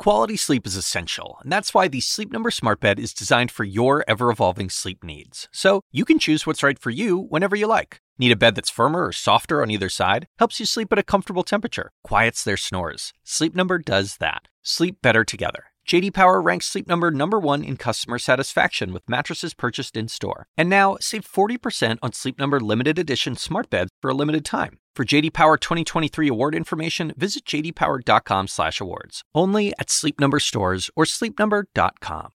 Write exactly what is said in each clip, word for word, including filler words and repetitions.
Quality sleep is essential, and that's why the Sleep Number Smart Bed is designed for your ever-evolving sleep needs. So you can choose what's right for you whenever you like. Need a bed that's firmer or softer on either side? Helps you sleep at a comfortable temperature. Quiets their snores. Sleep Number does that. Sleep better together. J D Power ranks Sleep Number number one in customer satisfaction with mattresses purchased in-store. And now, save forty percent on Sleep Number limited edition smart beds for a limited time. For J D Power twenty twenty-three award information, visit j d power dot com slash awards. Only at Sleep Number stores or sleep number dot com.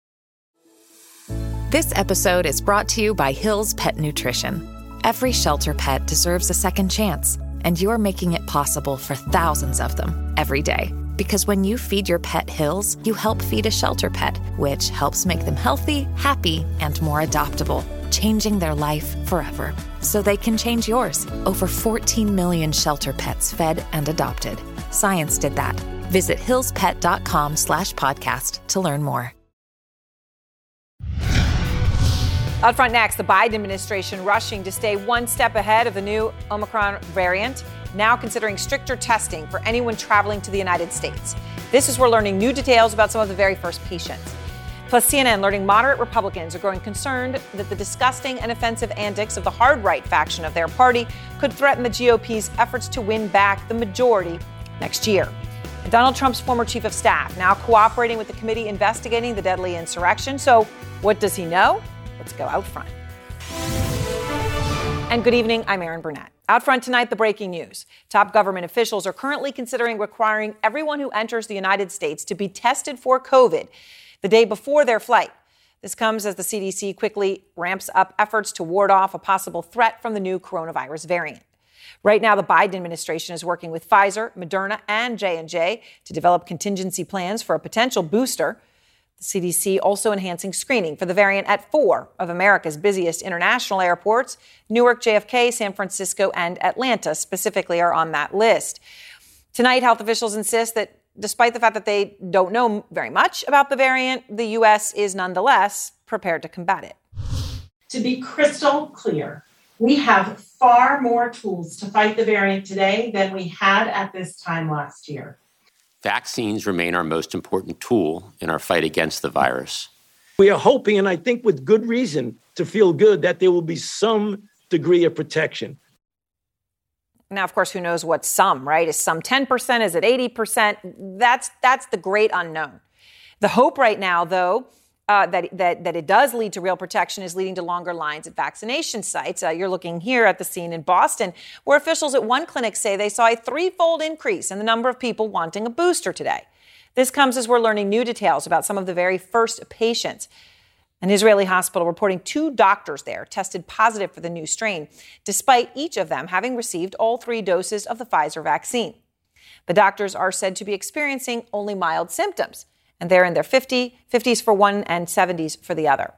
This episode is brought to you by Hill's Pet Nutrition. Every shelter pet deserves a second chance, and you're making it possible for thousands of them every day. Because when you feed your pet Hills, you help feed a shelter pet, which helps make them healthy, happy, and more adoptable, changing their life forever. So they can change yours. Over fourteen million shelter pets fed and adopted. Science did that. Visit hillspet.com slash podcast to learn more. Out front next, the Biden administration rushing to stay one step ahead of the new Omicron variant, now considering stricter testing for anyone traveling to the United States. This is we're learning new details about some of the very first patients. Plus, C N N learning moderate Republicans are growing concerned that the disgusting and offensive antics of the hard-right faction of their party could threaten the G O P's efforts to win back the majority next year. And Donald Trump's former chief of staff now cooperating with the committee investigating the deadly insurrection. So what does he know? Let's go out front. And good evening, I'm Erin Burnett. Out front tonight, the breaking news. Top government officials are currently considering requiring everyone who enters the United States to be tested for COVID the day before their flight. This comes as the C D C quickly ramps up efforts to ward off a possible threat from the new coronavirus variant. Right now, the Biden administration is working with Pfizer, Moderna, and J and J to develop contingency plans for a potential booster. The C D C also enhancing screening for the variant at four of America's busiest international airports. Newark, J F K, San Francisco, and Atlanta specifically are on that list. Tonight, health officials insist that despite the fact that they don't know very much about the variant, the U S is nonetheless prepared to combat it. To be crystal clear, we have far more tools to fight the variant today than we had at this time last year. Vaccines remain our most important tool in our fight against the virus. We are hoping, and I think with good reason, to feel good that there will be some degree of protection. Now, of course, who knows what some, right? Is some ten percent? Is it eighty percent? That's that's the great unknown. The hope right now, though, uh, that, that, that it does lead to real protection is leading to longer lines at vaccination sites. Uh, you're looking here at the scene in Boston, where officials at one clinic say they saw a threefold increase in the number of people wanting a booster today. This comes as we're learning new details about some of the very first patients. An Israeli hospital reporting two doctors there tested positive for the new strain, despite each of them having received all three doses of the Pfizer vaccine. The doctors are said to be experiencing only mild symptoms, and they're in their fifties for one and seventies for the other.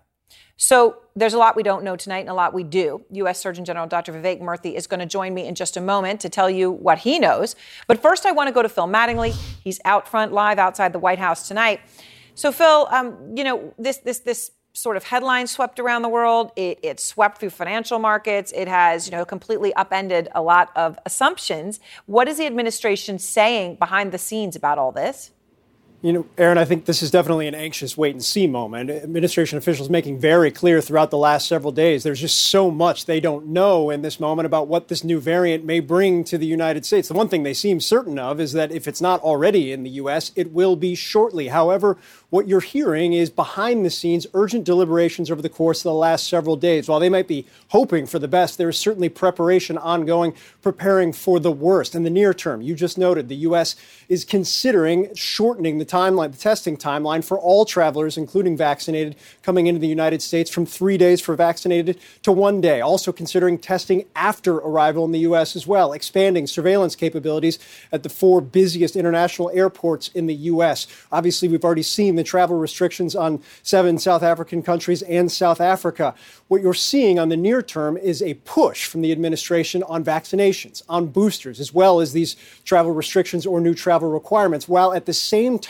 So there's a lot we don't know tonight and a lot we do. U S Surgeon General Doctor Vivek Murthy is going to join me in just a moment to tell you what he knows. But first, I want to go to Phil Mattingly. He's out front live outside the White House tonight. So, Phil, um, you know, this this this sort of headline swept around the world. It, it swept through financial markets. It has, you know, completely upended a lot of assumptions. What is the administration saying behind the scenes about all this? You know, Erin, I think this is definitely an anxious wait-and-see moment. Administration officials making very clear throughout the last several days there's just so much they don't know in this moment about what this new variant may bring to the United States. The one thing they seem certain of is that if it's not already in the U S, it will be shortly. However, what you're hearing is behind-the-scenes urgent deliberations over the course of the last several days. While they might be hoping for the best, there is certainly preparation ongoing, preparing for the worst. In the near term, you just noted the U S is considering shortening the timeline, the testing timeline for all travelers, including vaccinated, coming into the United States from three days for vaccinated to one day. Also considering testing after arrival in the U S as well, expanding surveillance capabilities at the four busiest international airports in the U S. Obviously, we've already seen the travel restrictions on seven South African countries and South Africa. What you're seeing on the near term is a push from the administration on vaccinations, on boosters, as well as these travel restrictions or new travel requirements, while at the same time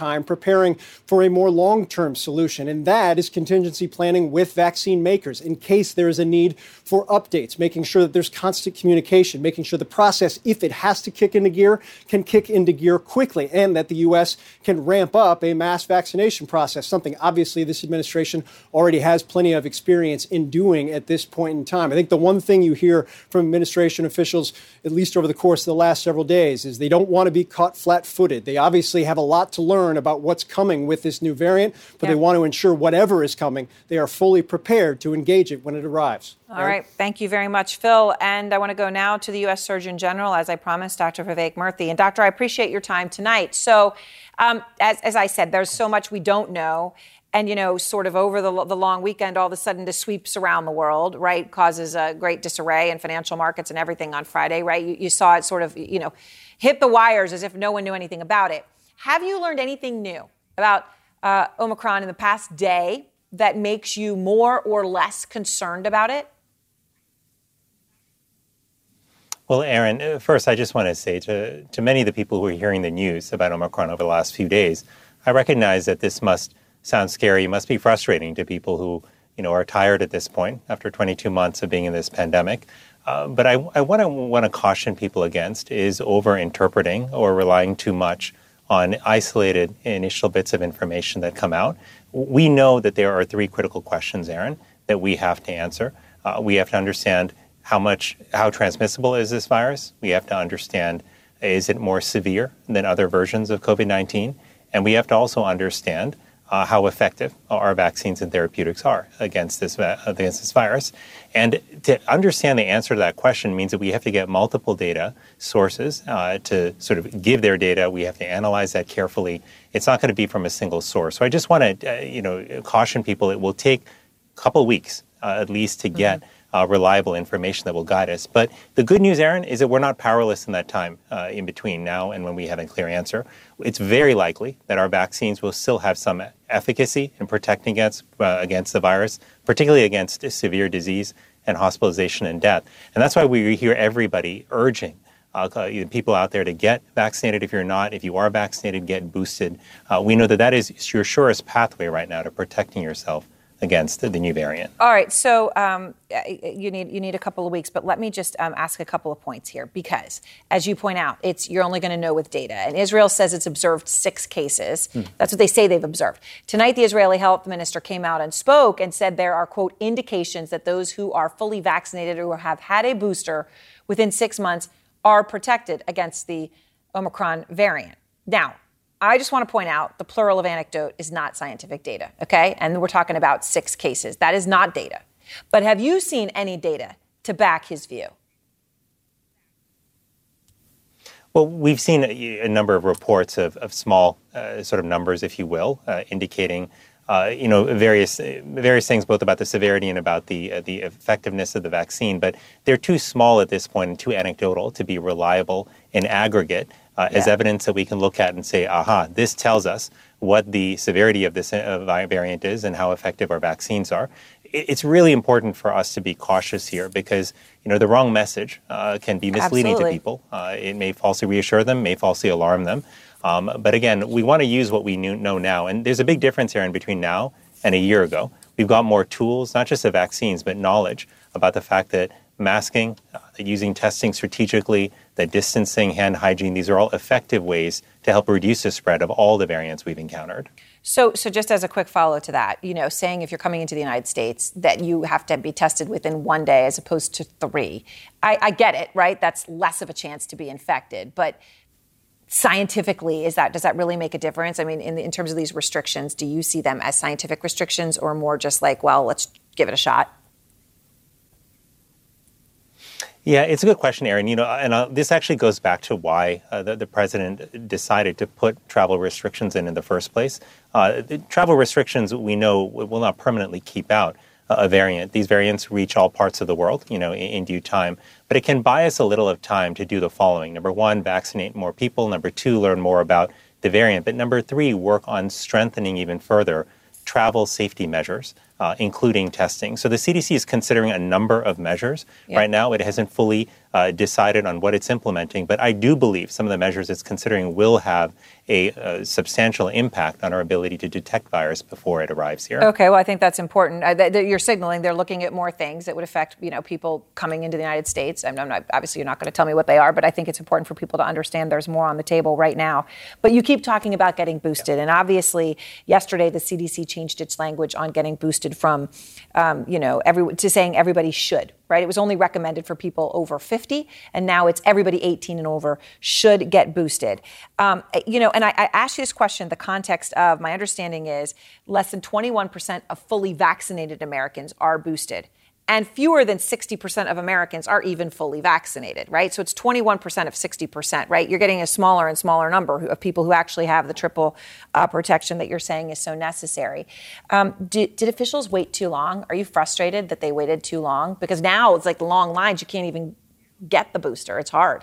time preparing for a more long-term solution, and that is contingency planning with vaccine makers in case there is a need for updates, making sure that there's constant communication, making sure the process, if it has to kick into gear, can kick into gear quickly, and that the U S can ramp up a mass vaccination process, something obviously this administration already has plenty of experience in doing at this point in time. I think the one thing you hear from administration officials, at least over the course of the last several days, is they don't want to be caught flat-footed. They obviously have a lot to learn about what's coming with this new variant, but yeah. they want to ensure whatever is coming, they are fully prepared to engage it when it arrives. All right. Thank you very much, Phil. And I want to go now to the U S Surgeon General, as I promised, Doctor Vivek Murthy. And Doctor, I appreciate your time tonight. So um, as, as I said, there's so much we don't know. And, you know, sort of over the, the long weekend, all of a sudden this sweeps around the world, right, causes a great disarray in financial markets and everything on Friday, right? You, you saw it sort of, you know, hit the wires as if no one knew anything about it. Have you learned anything new about uh, Omicron in the past day that makes you more or less concerned about it? Well, Aaron, first, I just want to say to, to many of the people who are hearing the news about Omicron over the last few days, I recognize that this must sound scary, must be frustrating to people who, you know, are tired at this point after twenty-two months of being in this pandemic. Uh, but I, I want to want to caution people against is over-interpreting or relying too much on isolated initial bits of information that come out. We know that there are three critical questions, Aaron, that we have to answer. Uh, we have to understand how much, how transmissible is this virus? We have to understand, is it more severe than other versions of COVID nineteen? And we have to also understand uh, how effective our vaccines and therapeutics are against this, uh, against this virus. And to understand the answer to that question means that we have to get multiple data sources uh, to sort of give their data. We have to analyze that carefully. It's not going to be from a single source. So I just want to, uh, you know, caution people. It will take a couple of weeks uh, at least to get mm-hmm. Uh, reliable information that will guide us. But the good news, Aaron, is that we're not powerless in that time uh, in between now and when we have a clear answer. It's very likely that our vaccines will still have some efficacy in protecting against, uh, against the virus, particularly against severe disease and hospitalization and death. And that's why we hear everybody urging uh, people out there to get vaccinated. If you're not, if you are vaccinated, get boosted. Uh, we know that that is your surest pathway right now to protecting yourself against the, the new variant. All right, so um, you need you need a couple of weeks, but let me just um, ask a couple of points here, because as you point out, it's you're only going to know with data. And Israel says it's observed six cases. Hmm. That's what they say they've observed. Tonight, the Israeli health minister came out and spoke and said there are, quote, indications that those who are fully vaccinated or have had a booster within six months are protected against the Omicron variant. Now, I just want to point out the plural of anecdote is not scientific data, okay? And we're talking about six cases. That is not data. But have you seen any data to back his view? Well, we've seen a, a number of reports of, of small uh, sort of numbers, if you will, uh, indicating uh, you know various various things both about the severity and about the uh, the effectiveness of the vaccine. But they're too small at this point and too anecdotal to be reliable in aggregate. Uh, yeah. As evidence that we can look at and say, aha, this tells us what the severity of this uh, variant is and how effective our vaccines are. It, it's really important for us to be cautious here because, you know, the wrong message uh, can be misleading Absolutely. to people. Uh, it may falsely reassure them, may falsely alarm them. Um, but again, we want to use what we knew, know now. And there's a big difference here in between now and a year ago. We've got more tools, not just the vaccines, but knowledge about the fact that masking, uh, using testing strategically, the distancing, hand hygiene, these are all effective ways to help reduce the spread of all the variants we've encountered. So, so just as a quick follow to that, you know, saying if you're coming into the United States that you have to be tested within one day as opposed to three, I, I get it, right? That's less of a chance to be infected, but scientifically, is that does that really make a difference? I mean, in, the, in terms of these restrictions, do you see them as scientific restrictions or more just like, well, let's give it a shot? Yeah, it's a good question, Aaron. You know, and uh, this actually goes back to why uh, the, the president decided to put travel restrictions in in the first place. Uh, the travel restrictions, we know, will not permanently keep out uh, a variant. These variants reach all parts of the world, you know, in, in due time. But it can buy us a little of time to do the following. Number one, vaccinate more people. Number two, learn more about the variant. But number three, work on strengthening even further travel safety measures, uh, including testing. So the C D C is considering a number of measures. Yeah. Right now, it hasn't fully uh, uh, decided on what it's implementing. But I do believe some of the measures it's considering will have a, a substantial impact on our ability to detect virus before it arrives here. Okay, well, I think that's important. Uh, th- th- you're signaling they're looking at more things that would affect, you know, people coming into the United States. I'm, I'm not, obviously, you're not going to tell me what they are, but I think it's important for people to understand there's more on the table right now. But you keep talking about getting boosted, yeah. and obviously, yesterday the C D C changed its language on getting boosted from, um, you know, every to saying everybody should. Right? It was only recommended for people over fifty, and now it's everybody eighteen and over should get boosted. Um, you know, and I, I ask you this question in the context of my understanding is less than twenty-one percent of fully vaccinated Americans are boosted. And fewer than sixty percent of Americans are even fully vaccinated, right? So it's twenty-one percent of sixty percent, right? You're getting a smaller and smaller number of people who actually have the triple uh, protection that you're saying is so necessary. Um, did, did officials wait too long? Are you frustrated that they waited too long? Because now it's like the long lines. You can't even get the booster. It's hard.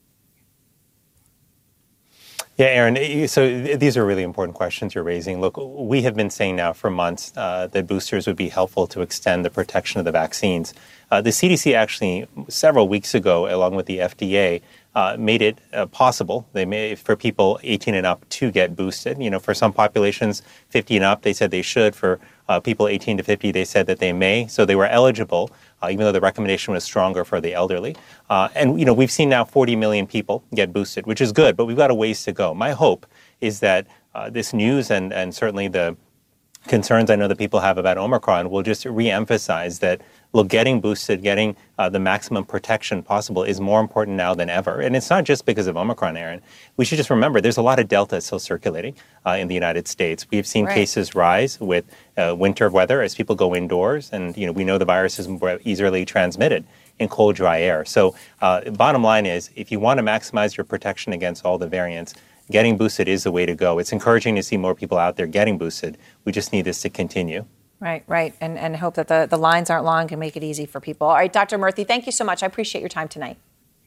Yeah, Aaron, so these are really important questions you're raising. Look, we have been saying now for months uh, that boosters would be helpful to extend the protection of the vaccines. Uh, the C D C actually, several weeks ago, along with the F D A, uh, made it uh, possible they may, for people eighteen and up to get boosted. You know, for some populations, fifty and up, they said they should. For uh, people eighteen to fifty, they said that they may. So they were eligible, uh, even though the recommendation was stronger for the elderly. Uh, and, you know, we've seen now forty million people get boosted, which is good, but we've got a ways to go. My hope is that uh, this news and, and certainly the concerns I know that people have about Omicron will just reemphasize that, look, getting boosted, getting uh, the maximum protection possible is more important now than ever. And it's not just because of Omicron, Aaron. We should just remember there's a lot of Delta still circulating uh, in the United States. We've seen right. cases rise with uh, winter weather as people go indoors. And, you know, we know the virus is more easily transmitted in cold, dry air. So uh, bottom line is, if you want to maximize your protection against all the variants, getting boosted is the way to go. It's encouraging to see more people out there getting boosted. We just need this to continue. Right, right. And and hope that the, the lines aren't long and make it easy for people. All right, Doctor Murthy, thank you so much. I appreciate your time tonight.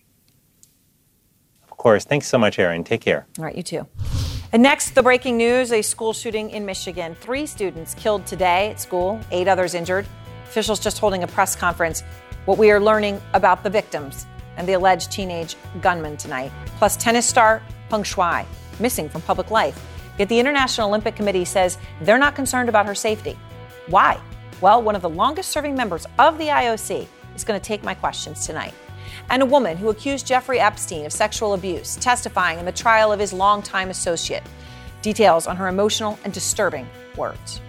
Of course. Thanks so much, Aaron. Take care. All right, you too. And next, the breaking news, a school shooting in Michigan. Three students killed today at school, eight others injured. Officials just holding a press conference. What we are learning about the victims and the alleged teenage gunman tonight. Plus, tennis star Peng Shuai, missing from public life. Yet the International Olympic Committee says they're not concerned about her safety. Why? Well, one of the longest-serving members of the I O C is going to take my questions tonight. And a woman who accused Jeffrey Epstein of sexual abuse, testifying in the trial of his longtime associate. Details on her emotional and disturbing words.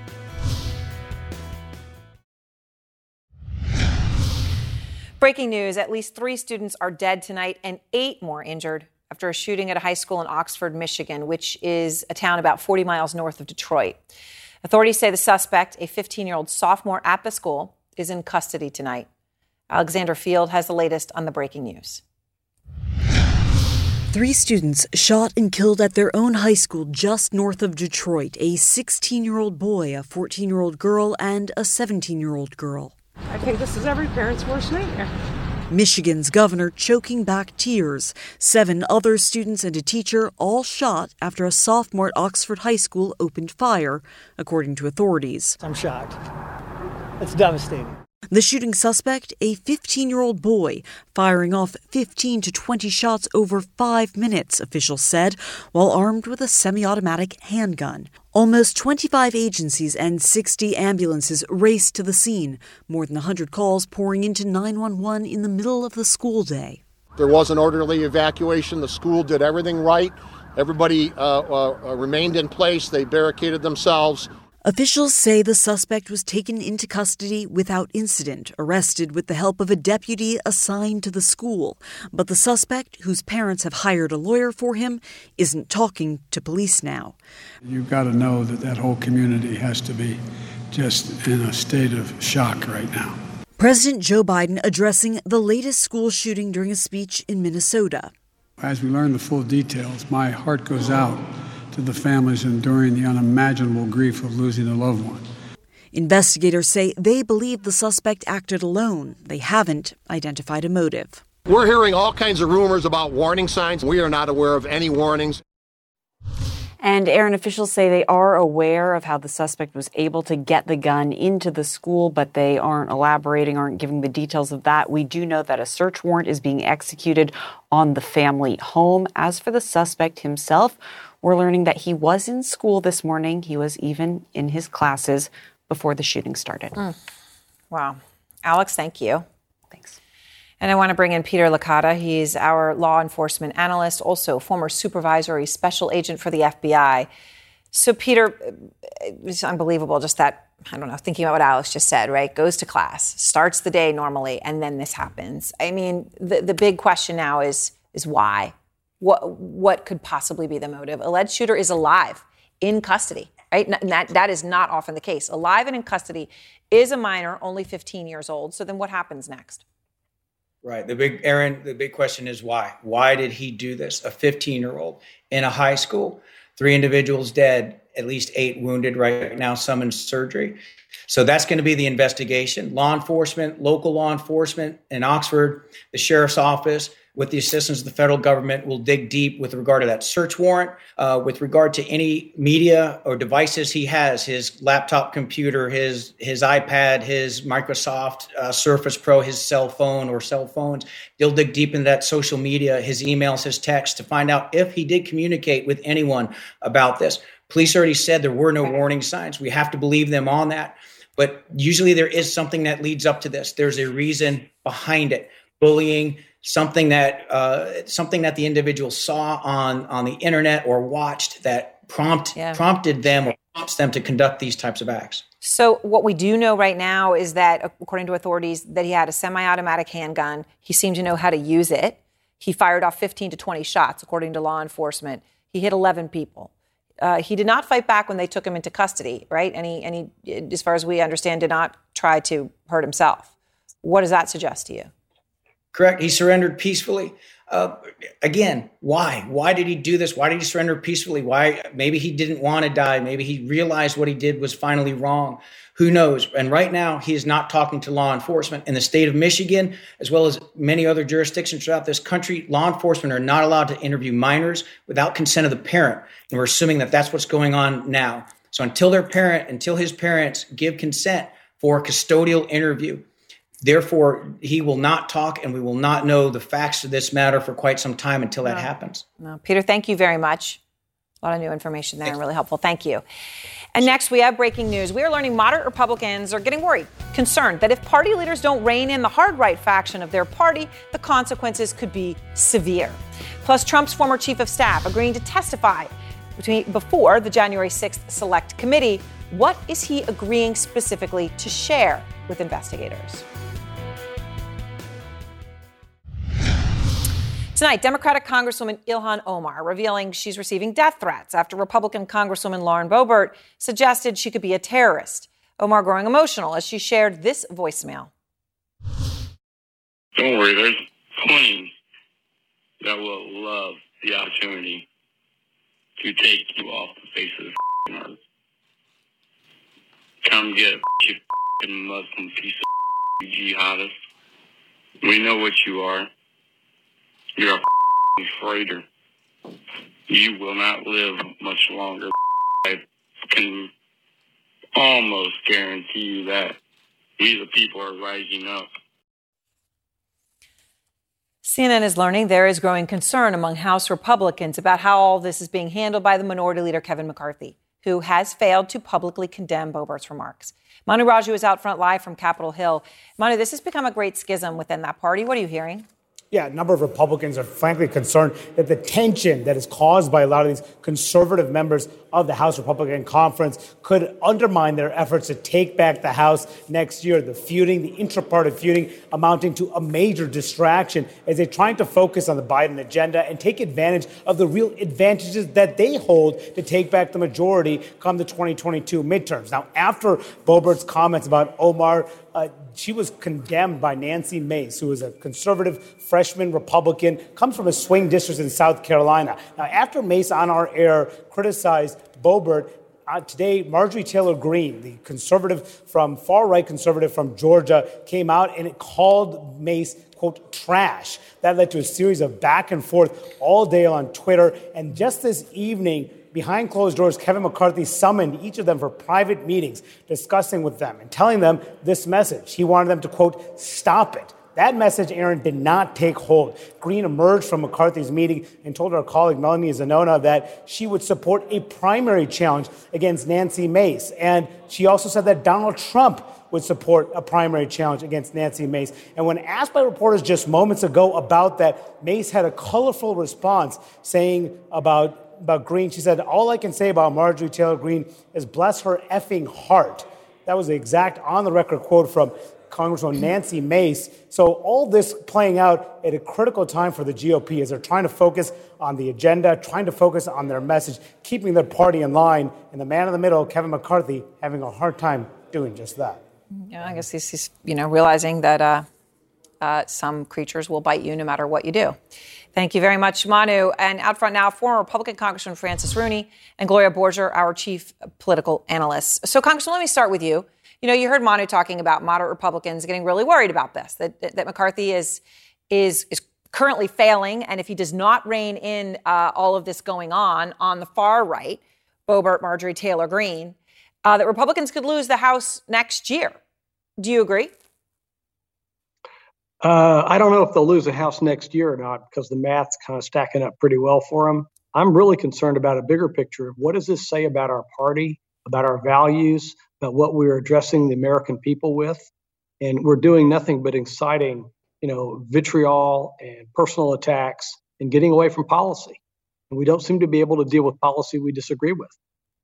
Breaking news, at least three students are dead tonight and eight more injured after a shooting at a high school in Oxford, Michigan, which is a town about forty miles north of Detroit. Authorities say the suspect, a fifteen-year-old sophomore at the school, is in custody tonight. Alexander Field has the latest on the breaking news. Three students shot and killed at their own high school just north of Detroit, a sixteen-year-old boy, a fourteen-year-old girl, and a seventeen-year-old girl. I think this is every parent's worst nightmare. Michigan's governor choking back tears. Seven other students and a teacher all shot after a sophomore at Oxford High School opened fire, according to authorities. I'm shocked. It's devastating. The shooting suspect, a fifteen-year-old boy, firing off fifteen to twenty shots over five minutes, officials said, while armed with a semi-automatic handgun. Almost twenty-five agencies and sixty ambulances raced to the scene, more than one hundred calls pouring into nine one one in the middle of the school day. There was an orderly evacuation. The school did everything right. Everybody uh, uh, remained in place. They barricaded themselves. Officials say the suspect was taken into custody without incident, arrested with the help of a deputy assigned to the school. But the suspect, whose parents have hired a lawyer for him, isn't talking to police now. You've got to know that that whole community has to be just in a state of shock right now. President Joe Biden addressing the latest school shooting during a speech in Minnesota. As we learn the full details, my heart goes out to the families enduring the unimaginable grief of losing a loved one. Investigators say they believe the suspect acted alone. They haven't identified a motive. We're hearing all kinds of rumors about warning signs. We are not aware of any warnings. And Aaron, officials say they are aware of how the suspect was able to get the gun into the school, but they aren't elaborating, aren't giving the details of that. We do know that a search warrant is being executed on the family home. As for the suspect himself, we're learning that he was in school this morning. He was even in his classes before the shooting started. Mm. Wow. Alex, thank you. Thanks. And I want to bring in Peter Licata. He's our law enforcement analyst, also former supervisory special agent for the F B I. So, Peter, it's unbelievable just that, I don't know, thinking about what Alex just said, right? Goes to class, starts the day normally, and then this happens. I mean, the, the big question now is, is why? What, what could possibly be the motive? Alleged shooter is alive, in custody, right? And that, that is not often the case. Alive and in custody, is a minor, only fifteen years old. So then what happens next? Right. The big, Aaron, the big question is why? Why did he do this? A fifteen-year-old in a high school, three individuals dead, at least eight wounded right now, some in surgery. So that's going to be the investigation. Law enforcement, local law enforcement in Oxford, the sheriff's office, with the assistance of the federal government, will dig deep with regard to that search warrant, uh, with regard to any media or devices he has, his laptop computer, his his iPad, his Microsoft uh, Surface Pro, his cell phone or cell phones. They'll dig deep into that social media, his emails, his texts, to find out if he did communicate with anyone about this. Police already said there were no warning signs. We have to believe them on that. But usually there is something that leads up to this. There's a reason behind it. Bullying, something that uh, something that the individual saw on, on the internet or watched that prompt yeah. prompted them or prompts them to conduct these types of acts. So what we do know right now is that, according to authorities, that he had a semi-automatic handgun. He seemed to know how to use it. He fired off fifteen to twenty shots, according to law enforcement. He hit eleven people. Uh, he did not fight back when they took him into custody, right? And he, and he, as far as we understand, did not try to hurt himself. What does that suggest to you? Correct. He surrendered peacefully. Uh, again, why? Why did he do this? Why did he surrender peacefully? Why? Maybe he didn't want to die. Maybe he realized what he did was finally wrong. Who knows? And right now, he is not talking to law enforcement. In the state of Michigan, as well as many other jurisdictions throughout this country, law enforcement are not allowed to interview minors without consent of the parent. And we're assuming that that's what's going on now. So until their parent, until his parents give consent for a custodial interview, therefore, he will not talk, and we will not know the facts of this matter for quite some time until that no. happens. No. Peter, thank you very much. A lot of new information there and really helpful. Thank you. And next, we have breaking news. We are learning moderate Republicans are getting worried, concerned that if party leaders don't rein in the hard-right faction of their party, the consequences could be severe. Plus, Trump's former chief of staff agreeing to testify between, before the January sixth Select Committee. What is he agreeing specifically to share with investigators? Tonight, Democratic Congresswoman Ilhan Omar revealing she's receiving death threats after Republican Congresswoman Lauren Boebert suggested she could be a terrorist. Omar growing emotional as she shared this voicemail. Don't worry, there's plenty that will love the opportunity to take you off the face of the earth. Come get you Muslim piece of jihadist. We know what you are. You're a traitor. You will not live much longer. I can almost guarantee you that. We, the people, are rising up. C N N is learning there is growing concern among House Republicans about how all this is being handled by the Minority Leader Kevin McCarthy, who has failed to publicly condemn Boebert's remarks. Manu Raju is out front live from Capitol Hill. Manu, this has become a great schism within that party. What are you hearing? Yeah, a number of Republicans are frankly concerned that the tension that is caused by a lot of these conservative members of the House Republican Conference could undermine their efforts to take back the House next year. The feuding, the intra-party feuding, amounting to a major distraction as they're trying to focus on the Biden agenda and take advantage of the real advantages that they hold to take back the majority come the twenty twenty-two midterms. Now, after Boebert's comments about Omar, Uh, she was condemned by Nancy Mace, who is a conservative freshman Republican, comes from a swing district in South Carolina. Now, after Mace on our air criticized Boebert, uh, today Marjorie Taylor Greene, the conservative from far-right conservative from Georgia, came out and it called Mace, quote, trash. That led to a series of back and forth all day on Twitter. And just this evening, behind closed doors, Kevin McCarthy summoned each of them for private meetings, discussing with them and telling them this message. He wanted them to, quote, stop it. That message, Aaron, did not take hold. Green emerged from McCarthy's meeting and told our colleague Melanie Zanona that she would support a primary challenge against Nancy Mace. And she also said that Donald Trump would support a primary challenge against Nancy Mace. And when asked by reporters just moments ago about that, Mace had a colorful response saying about, about Green, she said, all I can say about Marjorie Taylor Greene is bless her effing heart. That was the exact on-the-record quote from Congresswoman Nancy Mace. So all this playing out at a critical time for the G O P as they're trying to focus on the agenda, trying to focus on their message, keeping their party in line, and the man in the middle, Kevin McCarthy, having a hard time doing just that. Yeah, I guess he's, he's you know, realizing that uh, uh, some creatures will bite you no matter what you do. Thank you very much, Manu. And out front now, former Republican Congressman Francis Rooney and Gloria Borger, our chief political analyst. So, Congressman, let me start with you. You know, you heard Manu talking about moderate Republicans getting really worried about this, that that McCarthy is is is currently failing, and if he does not rein in uh, all of this going on on the far right, Boebert, Marjorie Taylor Greene, uh, that Republicans could lose the House next year. Do you agree? Uh, I don't know if they'll lose the House next year or not, because the math's kind of stacking up pretty well for them. I'm really concerned about a bigger picture of what does this say about our party, about our values, about what we're addressing the American people with. And we're doing nothing but inciting, you know, vitriol and personal attacks and getting away from policy. And we don't seem to be able to deal with policy we disagree with.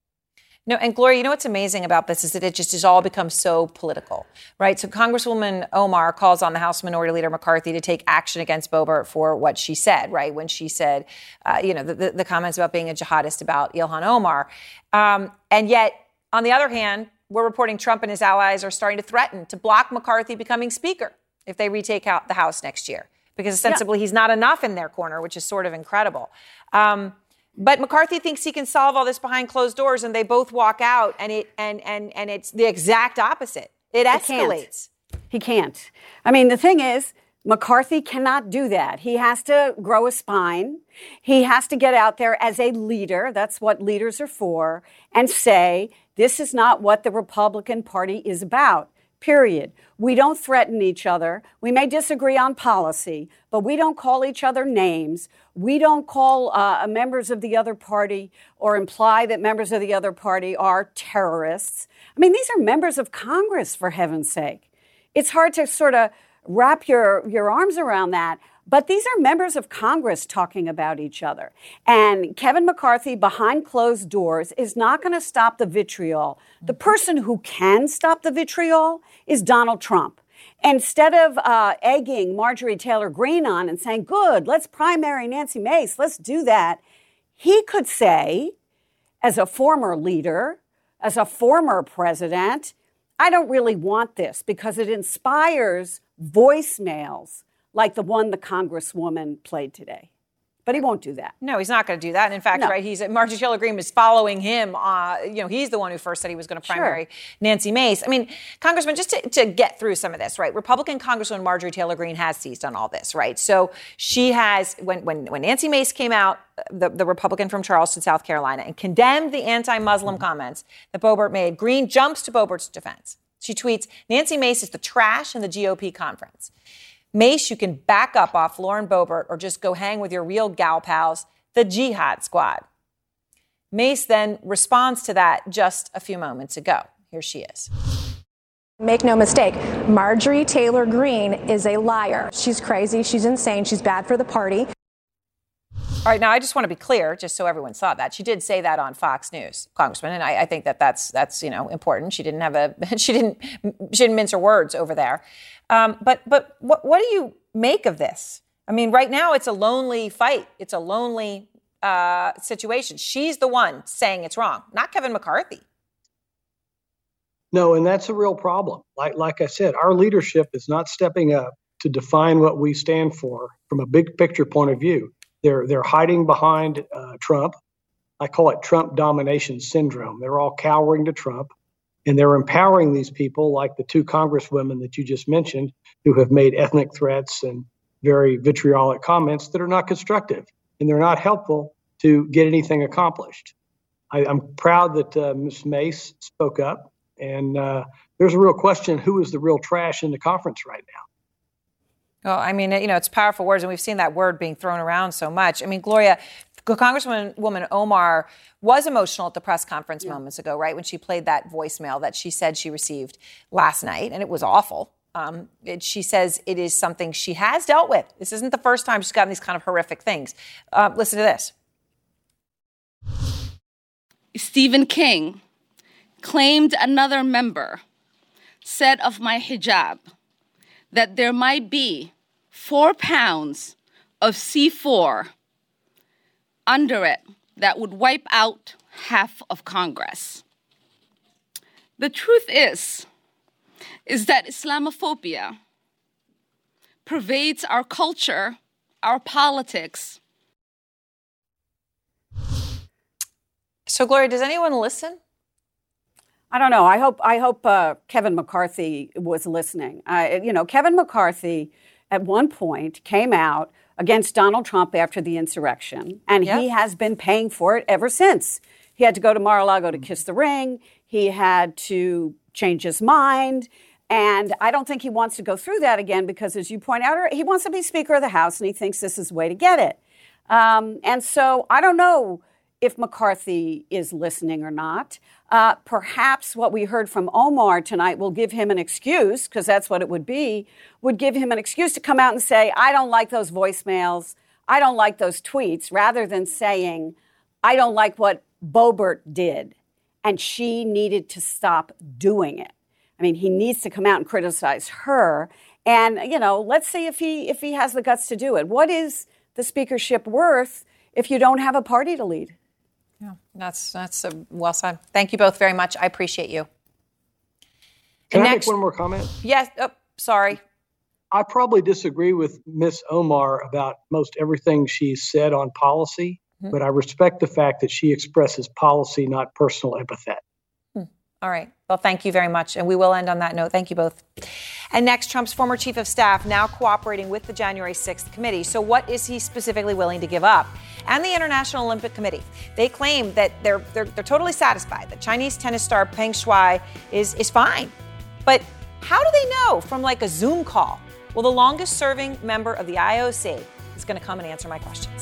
No, and Gloria, you know what's amazing about this is that it just has all become so political, right? So Congresswoman Omar calls on the House Minority Leader McCarthy to take action against Boebert for what she said, right? When she said, uh, you know, the, the, the comments about being a jihadist about Ilhan Omar. Um, and yet, on the other hand, we're reporting Trump and his allies are starting to threaten to block McCarthy becoming Speaker if they retake out the House next year, because ostensibly yeah. he's not enough in their corner, which is sort of incredible. Um, but McCarthy thinks he can solve all this behind closed doors, and they both walk out, and it and and and it's the exact opposite. It escalates. He can't. He can't. I mean, the thing is, McCarthy cannot do that. He has to grow a spine. He has to get out there as a leader. That's what leaders are for, and say, this is not what the Republican Party is about, period. We don't threaten each other. We may disagree on policy, but we don't call each other names. We don't call uh, members of the other party or imply that members of the other party are terrorists. I mean, these are members of Congress, for heaven's sake. It's hard to sort of wrap your, your arms around that. But these are members of Congress talking about each other. And Kevin McCarthy, behind closed doors, is not going to stop the vitriol. The person who can stop the vitriol is Donald Trump. Instead of uh, egging Marjorie Taylor Greene on and saying, good, let's primary Nancy Mace, let's do that, he could say, as a former leader, as a former president, I don't really want this because it inspires voicemails like the one the Congresswoman played today. But he won't do that. No, he's not going to do that. And in fact, no. right, he's Marjorie Taylor Greene is following him. Uh, you know, he's the one who first said he was going to primary sure. Nancy Mace. I mean, Congressman, just to, to get through some of this, right? Republican Congresswoman Marjorie Taylor Greene has seized on all this, right? So she has, when when, when Nancy Mace came out, the, the Republican from Charleston, South Carolina, and condemned the anti-Muslim mm-hmm. comments that Boebert made, Greene jumps to Boebert's defense. She tweets, Nancy Mace is the trash in the G O P conference. Mace, you can back up off Lauren Boebert or just go hang with your real gal pals, the Jihad Squad. Mace then responds to that just a few moments ago. Here she is. Make no mistake, Marjorie Taylor Greene is a liar. She's crazy. She's insane. She's bad for the party. All right, now I just want to be clear, just so everyone saw that. She did say that on Fox News, Congressman, and I, I think that that's that's you know important. She didn't have a she didn't she didn't mince her words over there. Um, but but what what do you make of this? I mean, right now it's a lonely fight. It's a lonely uh, situation. She's the one saying it's wrong, not Kevin McCarthy. No, and that's a real problem. Like like I said, our leadership is not stepping up to define what we stand for from a big picture point of view. They're they're hiding behind uh, Trump. I call it Trump domination syndrome. They're all cowering to Trump, and they're empowering these people like the two congresswomen that you just mentioned who have made ethnic threats and very vitriolic comments that are not constructive, and they're not helpful to get anything accomplished. I, I'm proud that uh, Miz Mace spoke up. And uh, there's a real question, who is the real trash in the conference right now? Well, I mean, you know, it's powerful words, and we've seen that word being thrown around so much. I mean, Gloria, Congresswoman woman Omar was emotional at the press conference yeah. moments ago, right, when she played that voicemail that she said she received last night, and it was awful. Um, it, she says it is something she has dealt with. This isn't the first time she's gotten these kind of horrific things. Uh, listen to this. Stephen King claimed another member said of my hijab that there might be four pounds of C four under it that would wipe out half of Congress. The truth is, is that Islamophobia pervades our culture, our politics. So, Gloria, does anyone listen? I don't know. I hope I hope uh, Kevin McCarthy was listening. Uh, you know, Kevin McCarthy at one point came out against Donald Trump after the insurrection, and yep. he has been paying for it ever since. He had to go to Mar-a-Lago to kiss the ring. He had to change his mind. And I don't think he wants to go through that again because, as you point out, he wants to be Speaker of the House, and he thinks this is the way to get it. Um, and so I don't know if McCarthy is listening or not. Uh, perhaps what we heard from Omar tonight will give him an excuse, because that's what it would be, would give him an excuse to come out and say, I don't like those voicemails, I don't like those tweets, rather than saying, I don't like what Boebert did, and she needed to stop doing it. I mean, he needs to come out and criticize her. And, you know, let's see if he if he has the guts to do it. What is the speakership worth if you don't have a party to lead? Yeah, that's that's a well said. Thank you both very much. I appreciate you. Can and I next, make one more comment? Yes. Oh, sorry. I probably disagree with Miss Omar about most everything she said on policy, mm-hmm. but I respect the fact that she expresses policy, not personal epithet. Hmm. All right. Well, thank you very much. And we will end on that note. Thank you both. And next, Trump's former chief of staff now cooperating with the January sixth committee. So what is he specifically willing to give up? And the International Olympic Committee. They claim that they're they're, they're totally satisfied that Chinese tennis star Peng Shuai is, is fine. But how do they know from like a Zoom call? Well, the longest serving member of the I O C is going to come and answer my questions.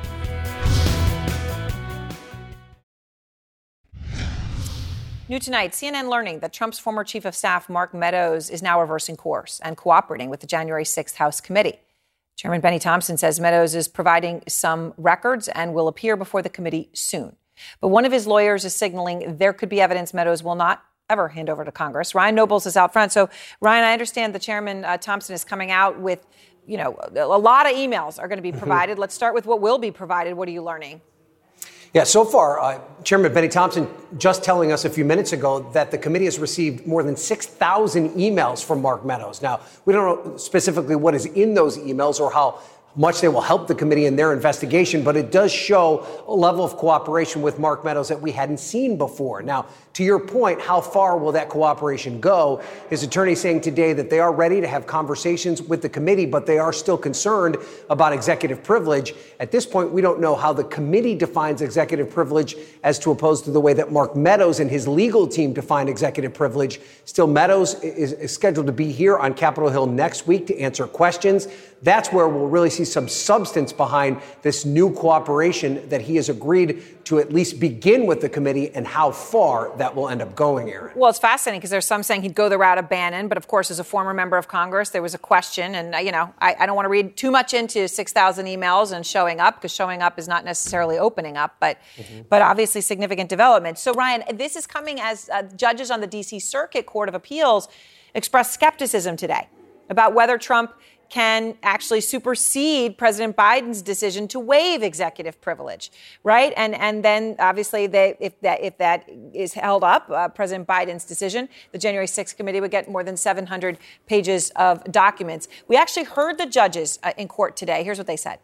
New tonight, C N N learning that Trump's former chief of staff, Mark Meadows, is now reversing course and cooperating with the January sixth House committee. Chairman Benny Thompson says Meadows is providing some records and will appear before the committee soon. But one of his lawyers is signaling there could be evidence Meadows will not ever hand over to Congress. Ryan Nobles is out front. So, Ryan, I understand that Chairman uh, Thompson is coming out with, you know, a lot of emails are going to be provided. Mm-hmm. Let's start with what will be provided. What are you learning? Yeah, so far, uh, Chairman Benny Thompson just telling us a few minutes ago that the committee has received more than six thousand emails from Mark Meadows. Now, we don't know specifically what is in those emails or how much they will help the committee in their investigation, but it does show a level of cooperation with Mark Meadows that we hadn't seen before. Now, to your point, how far will that cooperation go? His attorney saying today that they are ready to have conversations with the committee, but they are still concerned about executive privilege. At this point, we don't know how the committee defines executive privilege as to opposed to the way that Mark Meadows and his legal team define executive privilege. Still, Meadows is, is scheduled to be here on Capitol Hill next week to answer questions. That's where we'll really see some substance behind this new cooperation that he has agreed to at least begin with the committee and how far that will end up going, Aaron. Well, it's fascinating because there's some saying he'd go the route of Bannon. But of course, as a former member of Congress, there was a question. And, uh, you know, I, I don't want to read too much into six thousand emails and showing up, because showing up is not necessarily opening up. But mm-hmm. but obviously significant development. So, Ryan, this is coming as uh, judges on the D C Circuit Court of Appeals expressed skepticism today about whether Trump can actually supersede President Biden's decision to waive executive privilege, right? And and then obviously, they, if that if that is held up, uh, President Biden's decision, the January sixth committee would get more than seven hundred pages of documents. We actually heard the judges uh, in court today. Here's what they said.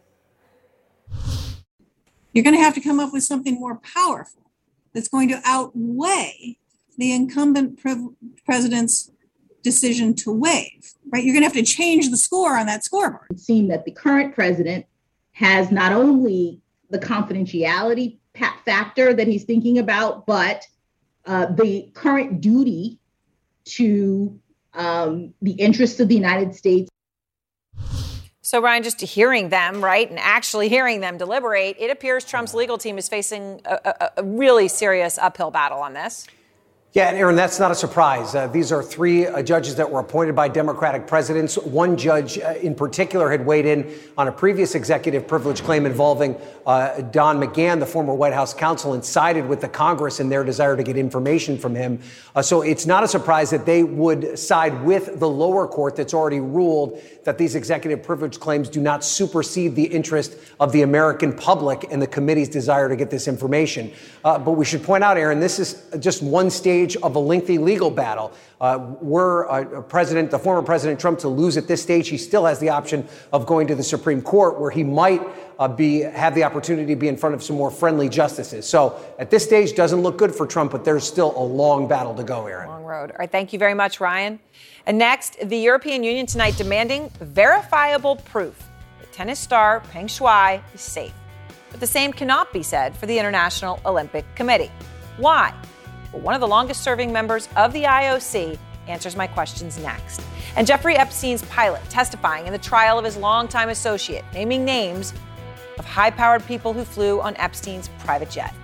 You're going to have to come up with something more powerful that's going to outweigh the incumbent pre- president's decision to waive, right? You're going to have to change the score on that scoreboard. It seemed that the current president has not only the confidentiality factor that he's thinking about, but uh, the current duty to um, the interests of the United States. So, Ryan, just hearing them, right, and actually hearing them deliberate, it appears Trump's legal team is facing a, a, a really serious uphill battle on this. Yeah, and Aaron, that's not a surprise. Uh, these are three uh, judges that were appointed by Democratic presidents. One judge uh, in particular had weighed in on a previous executive privilege claim involving uh, Don McGahn, the former White House counsel, and sided with the Congress in their desire to get information from him. Uh, so it's not a surprise that they would side with the lower court that's already ruled that these executive privilege claims do not supersede the interest of the American public and the committee's desire to get this information. Uh, but we should point out, Aaron, this is just one stage of a lengthy legal battle. Uh, were uh, President, the former President Trump to lose at this stage, he still has the option of going to the Supreme Court, where he might uh, be have the opportunity to be in front of some more friendly justices. So at this stage, doesn't look good for Trump, but there's still a long battle to go, Aaron. Long road. All right, thank you very much, Ryan. And next, the European Union tonight demanding verifiable proof that tennis star Peng Shuai is safe. But the same cannot be said for the International Olympic Committee. Why? Well, one of the longest-serving members of the I O C answers my questions next. And Jeffrey Epstein's pilot testifying in the trial of his longtime associate, naming names of high-powered people who flew on Epstein's private jet.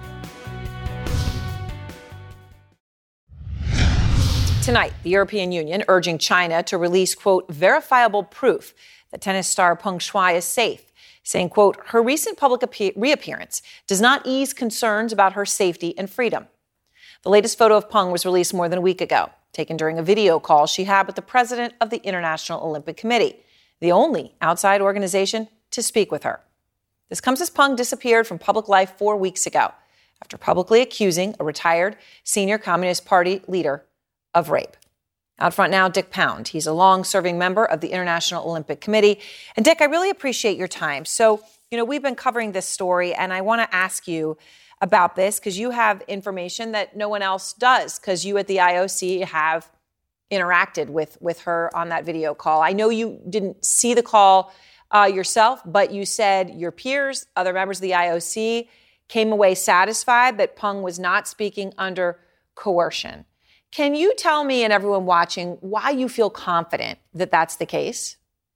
Tonight, the European Union urging China to release, quote, verifiable proof that tennis star Peng Shuai is safe, saying, quote, her recent public appe- reappearance does not ease concerns about her safety and freedom. The latest photo of Peng was released more than a week ago, taken during a video call she had with the president of the International Olympic Committee, the only outside organization to speak with her. This comes as Peng disappeared from public life four weeks ago after publicly accusing a retired senior Communist Party leader of rape. Out front now, Dick Pound. He's a long-serving member of the International Olympic Committee. And Dick, I really appreciate your time. So, you know, we've been covering this story, and I want to ask you about this because you have information that no one else does, because you at the I O C have interacted with, with her on that video call. I know you didn't see the call uh, yourself, but you said your peers, other members of the I O C, came away satisfied that Peng was not speaking under coercion. Can you tell me and everyone watching why you feel confident that that's the case?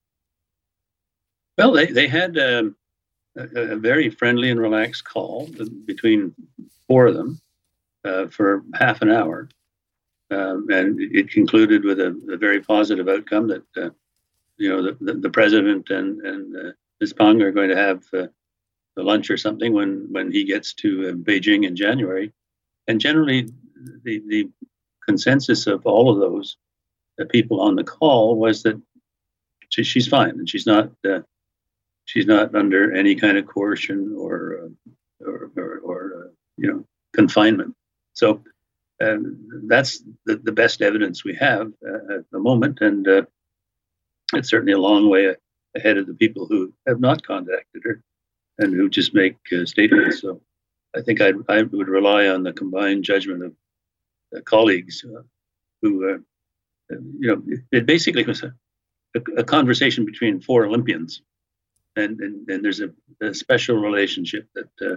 Well, they, they had um, a, a very friendly and relaxed call between four of them uh, for half an hour. Um, and it concluded with a, a very positive outcome that, uh, you know, the, the, the president and, and uh, Miz Peng are going to have uh, the lunch or something when, when he gets to uh, Beijing in January. And generally, the, the consensus of all of those uh, people on the call was that she, she's fine and she's not uh, she's not under any kind of coercion or uh, or, or, or uh, you know, confinement. So uh, that's the, the best evidence we have uh, at the moment, and uh, it's certainly a long way ahead of the people who have not contacted her and who just make uh, statements. So I think I'd, I would rely on the combined judgment of Uh, colleagues uh, who, uh, you know, it, it basically was a, a, a conversation between four Olympians, and and, and there's a, a special relationship that uh,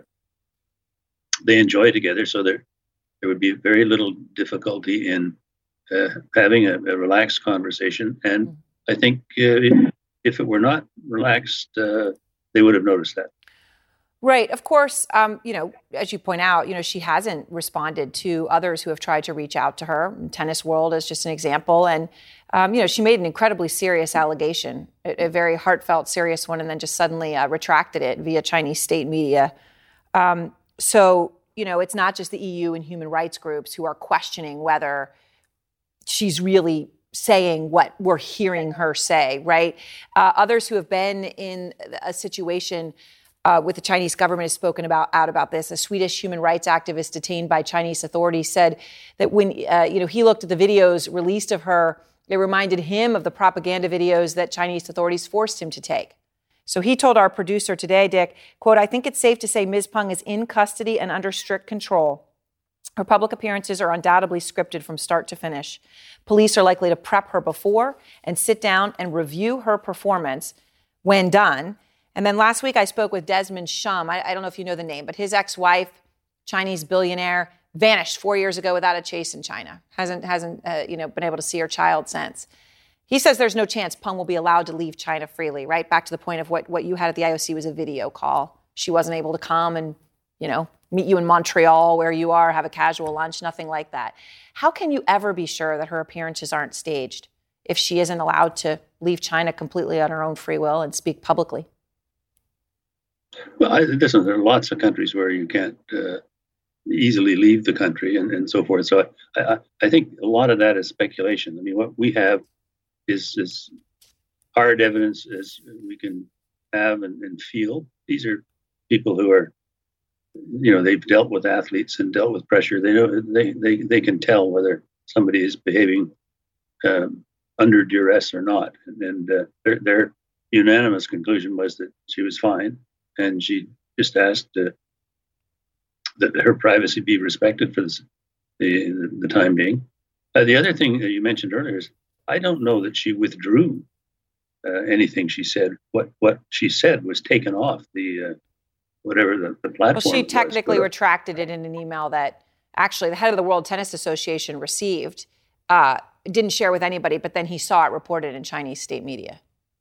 they enjoy together. So there, there would be very little difficulty in uh, having a, a relaxed conversation. And I think uh, if it were not relaxed, uh, they would have noticed that. Right. Of course, um, you know, as you point out, you know, she hasn't responded to others who have tried to reach out to her. Tennis World is just an example. And, um, you know, she made an incredibly serious allegation, a, a very heartfelt, serious one, and then just suddenly uh, retracted it via Chinese state media. Um, so, you know, it's not just the E U and human rights groups who are questioning whether she's really saying what we're hearing her say, right? Uh, others who have been in a situation Uh, with the Chinese government has spoken about out about this. A Swedish human rights activist detained by Chinese authorities said that when uh, you know he looked at the videos released of her, it reminded him of the propaganda videos that Chinese authorities forced him to take. So he told our producer today, Dick, quote, "I think it's safe to say Miz Peng is in custody and under strict control. Her public appearances are undoubtedly scripted from start to finish. Police are likely to prep her before and sit down and review her performance when done." And then last week I spoke with Desmond Shum. I, I don't know if you know the name, but his ex-wife Chinese billionaire, vanished four years ago without a chase in China. Hasn't, hasn't uh, you know, been able to see her child since. He says there's no chance Peng will be allowed to leave China freely, right? Back to the point of what, what you had at the I O C was a video call. She wasn't able to come and, you know, meet you in Montreal where you are, have a casual lunch, nothing like that. How can you ever be sure that her appearances aren't staged if she isn't allowed to leave China completely on her own free will and speak publicly? Well, I, listen, there are lots of countries where you can't uh, easily leave the country and, and so forth. So I, I, I think a lot of that is speculation. I mean, what we have is as hard evidence as we can have and, and feel. These are people who are, you know, they've dealt with athletes and dealt with pressure. They know they they, they can tell whether somebody is behaving um, under duress or not. And, and uh, their, their unanimous conclusion was that she was fine, and she just asked uh, that her privacy be respected for this, the the time being. Uh, the other thing that you mentioned earlier is I don't know that she withdrew uh, anything she said. What what she said was taken off the uh, whatever the, the platform. Well, she was, technically but, uh, retracted it in an email that actually the head of the World Tennis Association received. Uh, didn't share with anybody, but then he saw it reported in Chinese state media.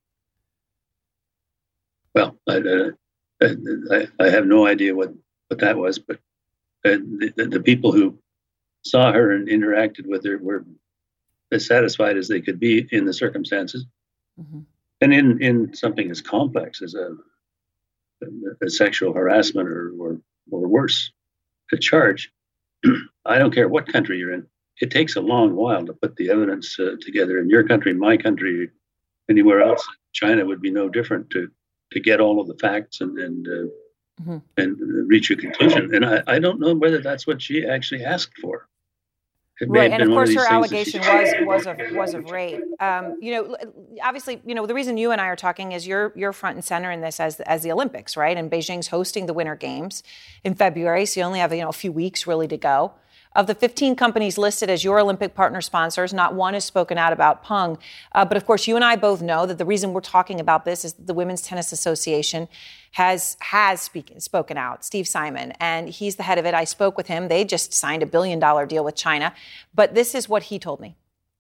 Well, I, uh, I, I have no idea what, what that was, but uh, the, the, the people who saw her and interacted with her were as satisfied as they could be in the circumstances. Mm-hmm. And in, in something as complex as a, a, a sexual harassment or, or, or worse, a charge, I don't care what country you're in, it takes a long while to put the evidence uh, together. In your country, my country, anywhere else, China would be no different to to get all of the facts and and uh, mm-hmm. and reach a conclusion. And I, I don't know whether that's what she actually asked for. It right, and of course her allegation was was of was of rape. Um, you know, obviously, you know the reason you and I are talking is you're you're front and center in this as as the Olympics, right? And Beijing's hosting the Winter Games in February, so you only have you know a few weeks really to go. Of the fifteen companies listed as your Olympic partner sponsors, not one has spoken out about Peng. Uh, but of course, you and I both know that the reason we're talking about this is that the Women's Tennis Association has has speak, spoken out, Steve Simon, and he's the head of it. I spoke with him. They just signed a billion dollar deal with China. But this is what he told me.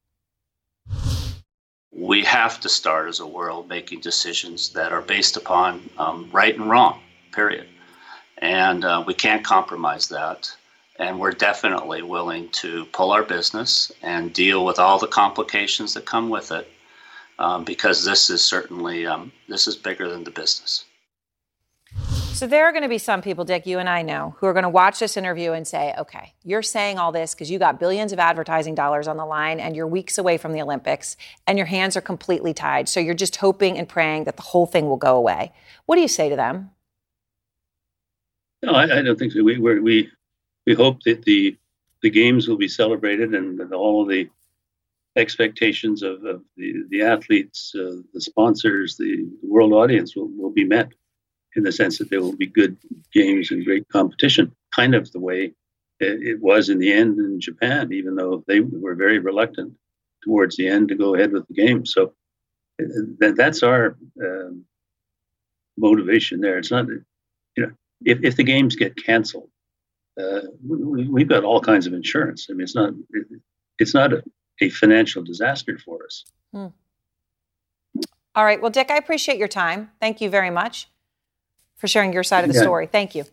We have to start as a world making decisions that are based upon um, right and wrong, period. And uh, we can't compromise that. And we're definitely willing to pull our business and deal with all the complications that come with it, um, because this is certainly, um, this is bigger than the business. So there are going to be some people, Dick, you and I know, who are going to watch this interview and say, okay, you're saying all this because you got billions of advertising dollars on the line and you're weeks away from the Olympics and your hands are completely tied. So you're just hoping and praying that the whole thing will go away. What do you say to them? No, I, I don't think so. We, we're, we, We hope that the the games will be celebrated and that all of the expectations of, of the, the athletes, uh, the sponsors, the world audience will, will be met in the sense that there will be good games and great competition, kind of the way it, it was in the end in Japan, even though they were very reluctant towards the end to go ahead with the games. So uh, that, that's our um, motivation there. It's not, you know, if, if the games get canceled, Uh, we, we've got all kinds of insurance. I mean, it's not it, it's not a, a financial disaster for us. Hmm. All right. Well, Dick, I appreciate your time. Thank you very much for sharing your side of the yeah. story. Thank you.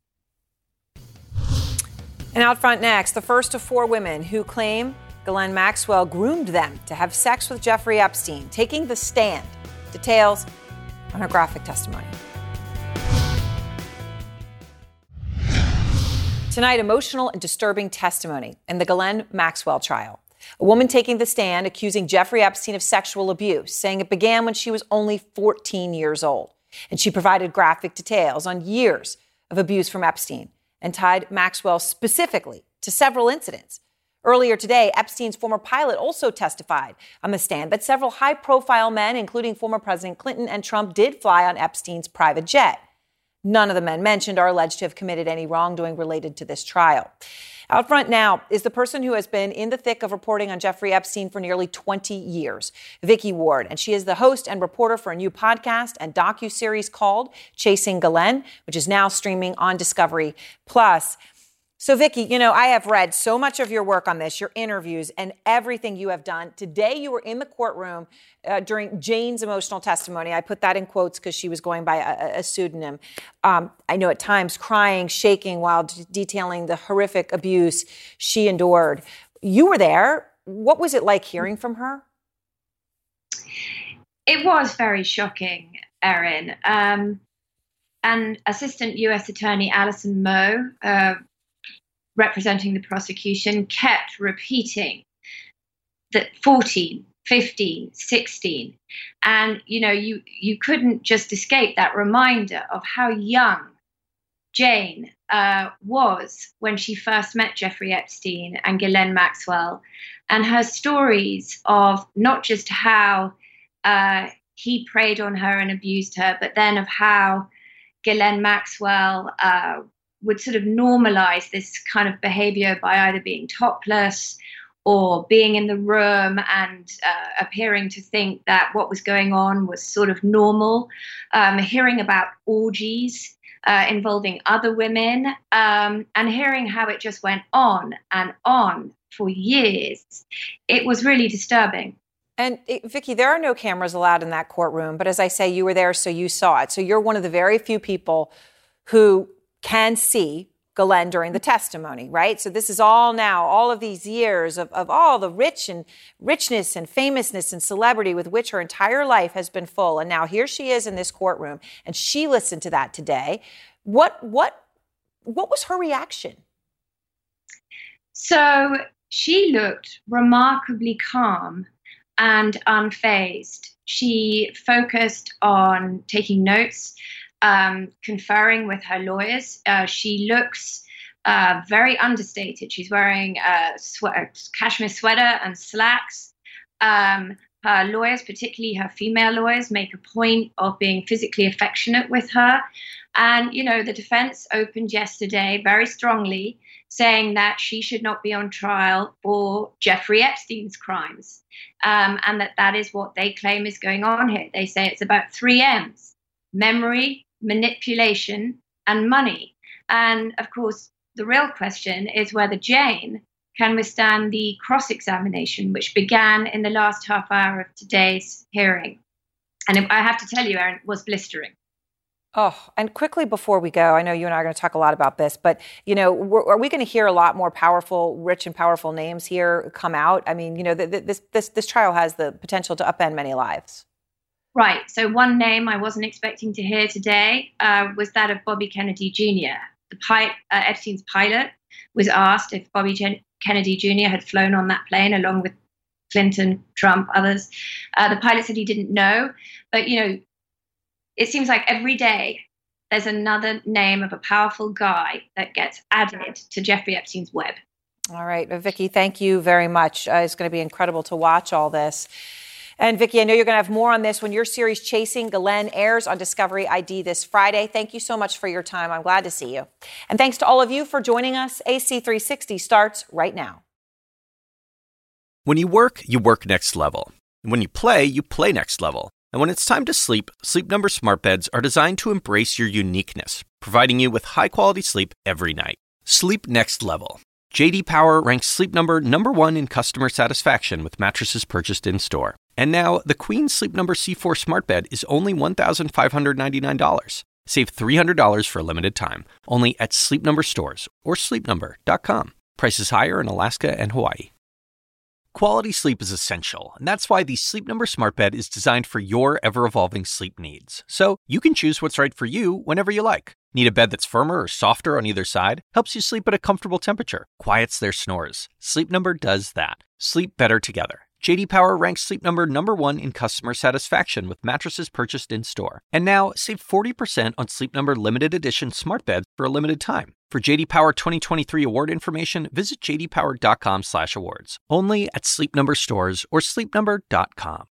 And out front next, the first of four women who claim Ghislaine Maxwell groomed them to have sex with Jeffrey Epstein, taking the stand. Details on her graphic testimony. Tonight, emotional and disturbing testimony in the Ghislaine Maxwell trial. A woman taking the stand accusing Jeffrey Epstein of sexual abuse, saying it began when she was only fourteen years old. And she provided graphic details on years of abuse from Epstein and tied Maxwell specifically to several incidents. Earlier today, Epstein's former pilot also testified on the stand that several high-profile men, including former President Clinton and Trump, did fly on Epstein's private jet. None of the men mentioned are alleged to have committed any wrongdoing related to this trial. Out front now is the person who has been in the thick of reporting on Jeffrey Epstein for nearly twenty years, Vicky Ward. And she is the host and reporter for a new podcast and docuseries called Chasing Ghislaine, which is now streaming on Discovery Plus. So, Vicki, you know, I have read so much of your work on this, your interviews, and everything you have done. Today, you were in the courtroom uh, during Jane's emotional testimony. I put that in quotes because she was going by a, a pseudonym. Um, I know at times crying, shaking while d- detailing the horrific abuse she endured. You were there. What was it like hearing from her? It was very shocking, Erin. Um, and Assistant U S Attorney Alison Moe, uh, representing the prosecution, kept repeating that fourteen, fifteen, sixteen. And, you know, you, you couldn't just escape that reminder of how young Jane uh, was when she first met Jeffrey Epstein and Ghislaine Maxwell, and her stories of not just how uh, he preyed on her and abused her, but then of how Ghislaine Maxwell uh, would sort of normalize this kind of behavior by either being topless or being in the room and uh, appearing to think that what was going on was sort of normal. Um, hearing about orgies uh, involving other women, um, and hearing how it just went on and on for years. It was really disturbing. And it, Vicki, there are no cameras allowed in that courtroom, but as I say, you were there, so you saw it. So you're one of the very few people who can see Ghislaine during the testimony, right? So this is all now, all of these years of, of all the rich and richness and famousness and celebrity with which her entire life has been full. And now here she is in this courtroom, and she listened to that today. What what what was her reaction? So she looked remarkably calm and unfazed. She focused on taking notes, um, conferring with her lawyers. Uh, she looks uh, very understated. She's wearing a, swe- a cashmere sweater and slacks. Um, her lawyers, particularly her female lawyers, make a point of being physically affectionate with her. And, you know, the defense opened yesterday very strongly, saying that she should not be on trial for Jeffrey Epstein's crimes, um, and that that is what they claim is going on here. They say it's about three M's: memory, manipulation, and money. And, of course, the real question is whether Jane can withstand the cross-examination, which began in the last half hour of today's hearing. And I have to tell you, Erin, it was blistering. Oh, and quickly before we go, I know you and I are going to talk a lot about this, but, you know, we're, are we going to hear a lot more powerful, rich and powerful names here come out? I mean, you know, th- th- this this this trial has the potential to upend many lives. Right. So one name I wasn't expecting to hear today uh, was that of Bobby Kennedy Junior The pi- uh, Epstein's pilot was asked if Bobby Gen- Kennedy Junior had flown on that plane along with Clinton, Trump, others. Uh, the pilot said he didn't know, but, you know, it seems like every day there's another name of a powerful guy that gets added to Jeffrey Epstein's web. All right. Vicki, thank you very much. Uh, it's going to be incredible to watch all this. And Vicki, I know you're going to have more on this when your series Chasing Ghislaine airs on Discovery I D this Friday. Thank you so much for your time. I'm glad to see you. And thanks to all of you for joining us. A C three sixty starts right now. When you work, you work next level. And when you play, you play next level. And when it's time to sleep, Sleep Number smart beds are designed to embrace your uniqueness, providing you with high-quality sleep every night. Sleep next level. J D Power ranks Sleep Number number one in customer satisfaction with mattresses purchased in-store. And now, the Queen Sleep Number C four smart bed is only one thousand five hundred ninety-nine dollars. Save three hundred dollars for a limited time, only at Sleep Number stores or sleep number dot com. Prices higher in Alaska and Hawaii. Quality sleep is essential, and that's why the Sleep Number smart bed is designed for your ever-evolving sleep needs. So you can choose what's right for you whenever you like. Need a bed that's firmer or softer on either side? Helps you sleep at a comfortable temperature. Quiets their snores. Sleep Number does that. Sleep better together. J D Power ranks Sleep Number number one in customer satisfaction with mattresses purchased in-store. And now, save forty percent on Sleep Number limited edition smart beds for a limited time. For J D Power twenty twenty-three award information, visit j d power dot com slash awards. Only at Sleep Number stores or sleep number dot com.